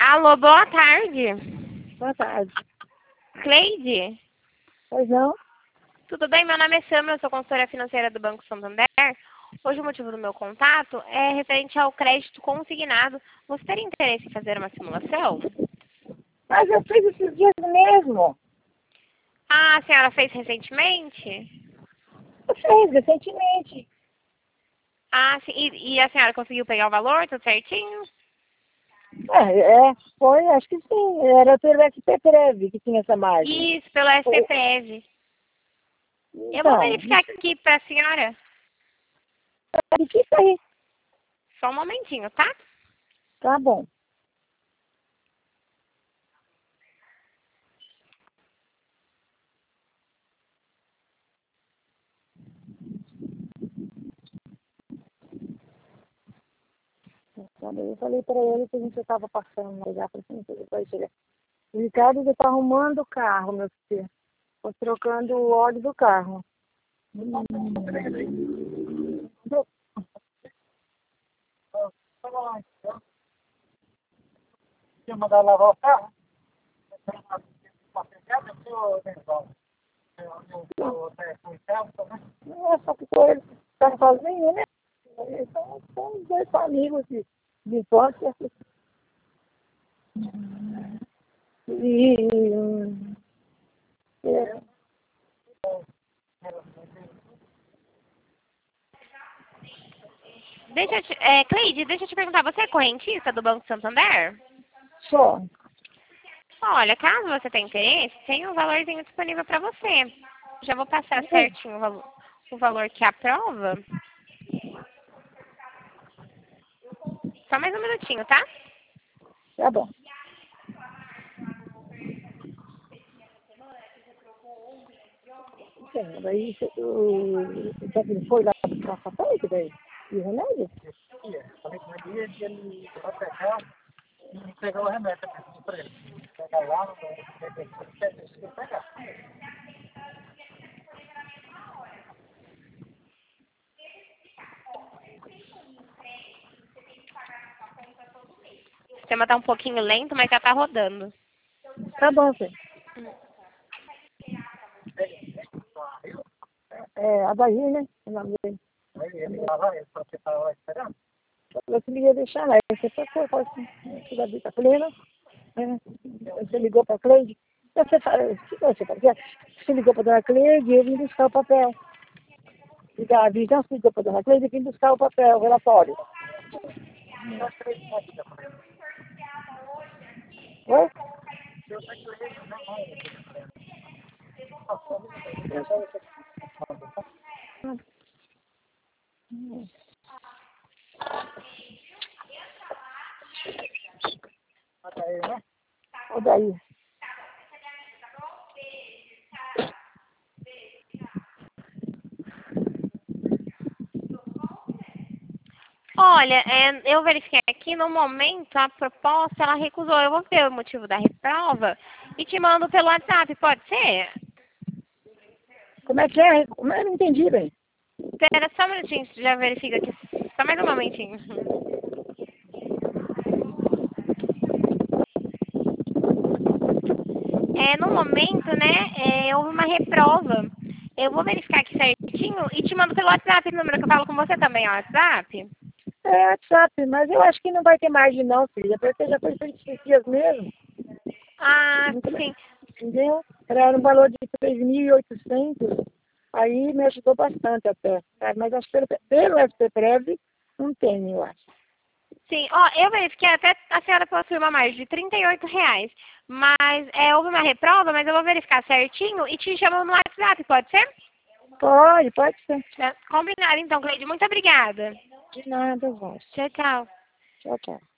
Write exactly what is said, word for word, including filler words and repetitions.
Alô, boa tarde. Boa tarde. Cleide? Pois não? Tudo bem? Meu nome é Sâmia, eu sou consultora financeira do Banco Santander. Hoje o motivo do meu contato é referente ao crédito consignado. Você teria interesse em fazer uma simulação? Mas eu fiz esses dias mesmo. Ah, a senhora fez recentemente? Eu fiz recentemente. Ah, sim. E, e a senhora conseguiu pegar o valor, tudo certinho? É, é, foi, acho que sim. Era pelo S P Prev que tinha essa margem. Isso, pelo S P Prev. Eu vou Então, verificar aqui para a senhora. fica aí. Só um momentinho, tá? Tá bom. Eu falei para ele que a gente estava passando já para vai chegar. O Ricardo já está arrumando o carro, meu filho. Estou trocando o óleo do carro. Hum. Quer mandar lavar o carro? Não é só que foi ele tá sozinho, né? Eles são, são dois amigos de, de infância. E, é, Deixa eu te, é, Cleide, deixa eu te perguntar, você é correntista do Banco Santander? só. Olha, caso você tenha interesse, tem um valorzinho disponível para você. Já vou passar certinho o valor, o valor que aprova. Só mais um minutinho, tá? Tá bom. Então, daí o o foi lá buscar papel, que daí? E o remédio? Falei com ele, ele ele vai pegar e pegar o remédio para ele. Pegar lá, não vai pegar. O sistema tá um pouquinho lento, mas já tá rodando. Tá bom, filho. É, a Bahia, né? O nome dele. Ele tava, ele falou que estava lá esperando. Eu falei que ia deixar lá. Aí você foi, foi assim, tudo a vida plena. Você ligou para a Cleide. Você fala, o que você faz? Você ligou para a dona Cleide e eu vim buscar o papel. E a visão se ligou para a dona Cleide e vim buscar o papel, o relatório. Oi? O daí. Olha, é, eu verifiquei aqui, no momento, a proposta, ela recusou. Eu vou ver o motivo da reprova e te mando pelo WhatsApp, pode ser? Como é que é? Como é? Eu não entendi, bem. Espera só um minutinho, já verifica aqui. Só mais um momentinho. É, no momento, né, é, houve uma reprova. Eu vou verificar aqui certinho e te mando pelo WhatsApp, o número que eu falo com você também é o WhatsApp? É WhatsApp, mas eu acho que não vai ter margem não, filha, porque já foi feito esses dias mesmo. Ah, sim. Entendeu? Era um valor de três mil e oitocentos. Aí me ajudou bastante até. Tá? Mas acho que pelo, pelo S P Prev não tem, eu acho. Sim, ó, eu verifiquei até a senhora possui uma margem de trinta e oito reais. Mas é, houve uma reprova, mas eu vou verificar certinho e te chamo no WhatsApp, pode ser? Pode, pode ser. É, combinado então, Cleide. Muito obrigada. De nada, voz. Tchau, tchau. Tchau, tchau.